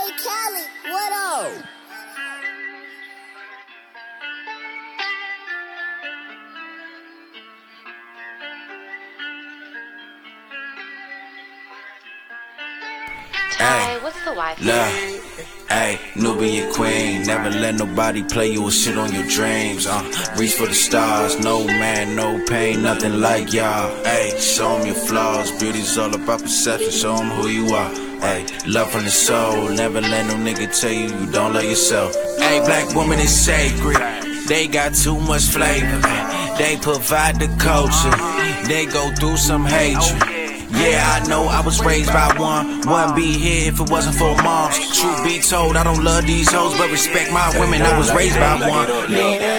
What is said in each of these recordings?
Hey, Callie, what up? Hey, what's the Wi-Fi? Look, hey, Nubian queen, never let nobody play you or shit on your dreams. Reach for the stars, no man, no pain, nothing like y'all. Hey, show 'em your flaws, beauty's all about perception, show 'em who you are. Hey, love from the soul, never let no nigga tell you you don't love yourself. Hey, black woman is sacred, they got too much flavor. They provide the culture, they go through some hatred. Yeah, I know I was raised by one. Wouldn't be here if it wasn't for moms. Truth be told, I don't love these hoes, but respect my women. I was raised by one. Yeah.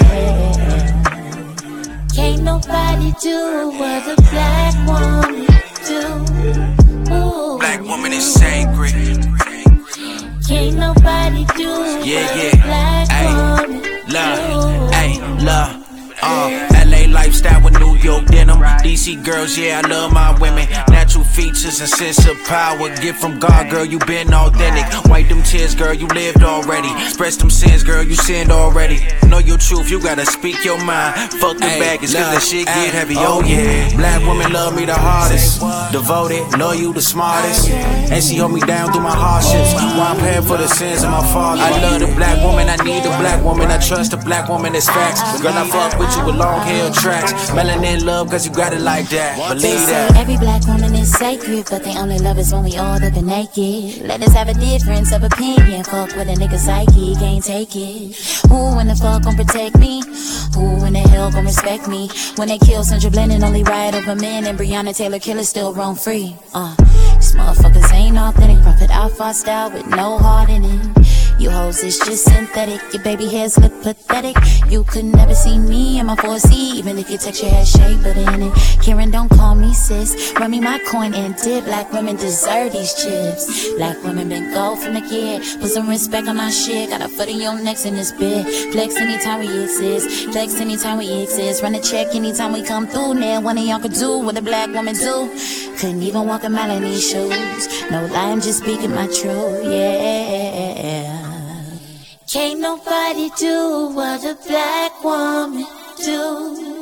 Can't nobody do what a black woman do. Ooh. Black woman is sacred. Can't nobody do what a black woman do. Love. LA lifestyle with New York denim. DC girls, yeah, I love my women. Natural features and sense of power. Gift from God, girl, you been authentic. Wipe them tears, girl, you lived already. Express them sins, girl, you sinned already. Know your truth, you gotta speak your mind. Fuck the baggage, cause that shit get heavy, oh yeah. Black women love me the hardest. Devoted, love you the smartest. And she hold me down through my hardships. While I'm paying for the sins of my father. I love the black woman, I need a black woman. I trust a black woman, it's facts. Girl, I fuck with you with long hair tracks. Melanin love, cause you got it like that. Believe that. Say every black woman is sacred, but they only love us when we all looking naked. Let us have a difference of opinion. Fuck with a nigga psyche, can't take it. Who in the fuck gon' protect me? Who in the hell gon' respect me? When they kill Sandra Bland only ride over men, and Breonna Taylor killer still roam free. These motherfuckers ain't authentic. Profit Alpha style with no heart in it. You hoes is just synthetic. Your baby hairs look pathetic. You could never see me in my 4C, even if your texture has shade but in it. Karen, don't call me sis. Run me my coin and dip. Black women deserve these chips. Black women been gold from the kid. Put some respect on our shit. Got a foot in your necks in this bed. Flex anytime we exist. Flex anytime we exist. Run a check anytime we come through. Now one of y'all could do what a black woman do. Couldn't even walk a mile in these shoes. No lie, I'm just speaking my truth. Yeah. Can't nobody do what a black woman do.